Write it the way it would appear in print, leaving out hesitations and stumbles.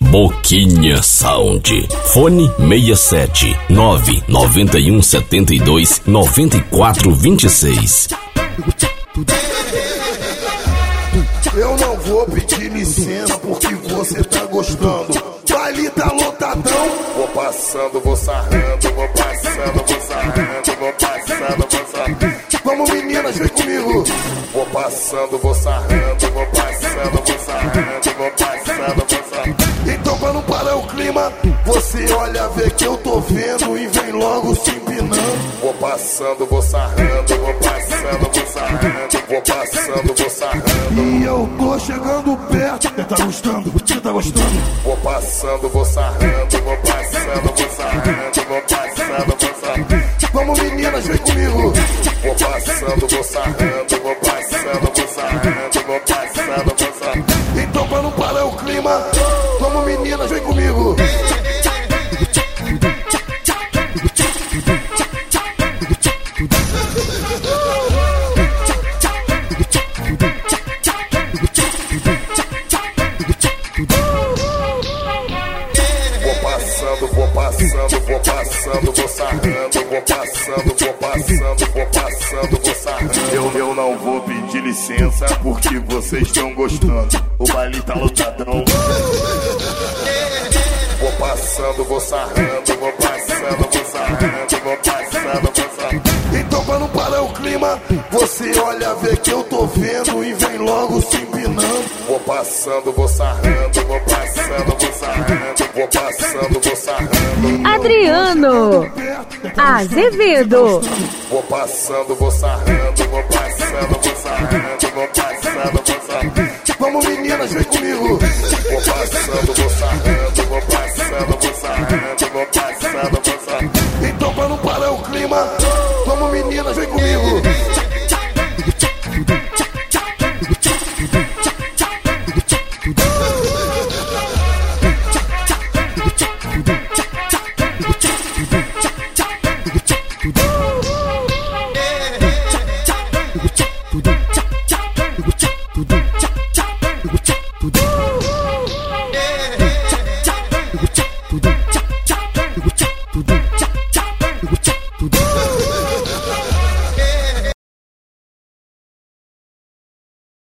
Boquinha Sound. Fone 67 991 72 94 26. Eu não vou pedir licença porque você tá gostando. Baile tá lotadão. Vou passando, vou sarrando, vou passando, vou sarrando, vou passando, vou sarrando. Vamos meninas, vem comigo. Vou passando, vou sarrando, vou passando, vou sarrando, vou passando, vou sarrando. Então pra não parar o clima, você olha, vê que eu tô vendo e vem logo se empinando. Vou passando, vou sarrando, vou passando, vou sarrando, vou passando, vou sarrando. E eu tô chegando perto. Você tá gostando? Você tá gostando? Vou passando, vou sarrando, vou passando, vou sarrando, vou passando, vou sarrando. Vamos meninas, vem comigo. Vou passando, vou sarrando, vou passando, vou sarrando, vou passando, vou sarrando. Então pra não parar o clima, vamos meninas, vem comigo. Vou passando, vou passando, vou sarrando, vou passando, vou passando, vou passando, vou sarrando. Eu não vou pedir licença porque vocês estão gostando. O baile tá lotadão. Vou passando, vou sarrando, vou passando, vou sarrando, vou passando, vou sarrando. Então pra não parar o clima, você olha, vê que eu tô vendo e vem logo se empinando. Vou passando, vou sarrando, vou passando, vou sarrando, vou passando, vou sarrando. Adriano Azevedo. Vou passando, vou sarrando, vou passando, vou sarrando, vou passando, vou sarrando. Vamos meninas, vem comigo. Vou passando, vou sarrando, vou passando, vou sarrando, vou passando, vou sarrando. Então pra não parar o clima,